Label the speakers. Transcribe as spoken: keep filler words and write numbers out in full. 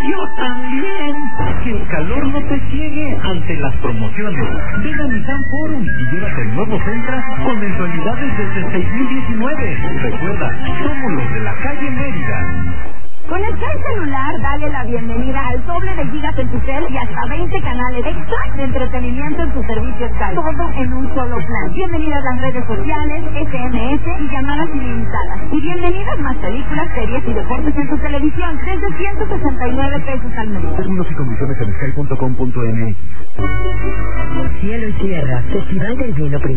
Speaker 1: Yo también. Que el calor no te ciegue ante las promociones. Ven a Nissan Forum y llévate el nuevo Sentra con mensualidades desde seis mil diecinueve. Recuerda, somos los de la calle Mérida.
Speaker 2: Con el Cel celular, dale la bienvenida al doble de gigas en tu cel y hasta veinte canales extra de entretenimiento en tu servicio Sky. Todo en un solo plan. Bienvenidas las redes sociales, S M S y llamadas ilimitadas. Y bienvenidas más películas, series y deportes en tu televisión desde ciento sesenta y nueve pesos al mes.
Speaker 3: Términos y condiciones en sky punto com punto m x.
Speaker 4: Cielo y Tierra, Festival del Vino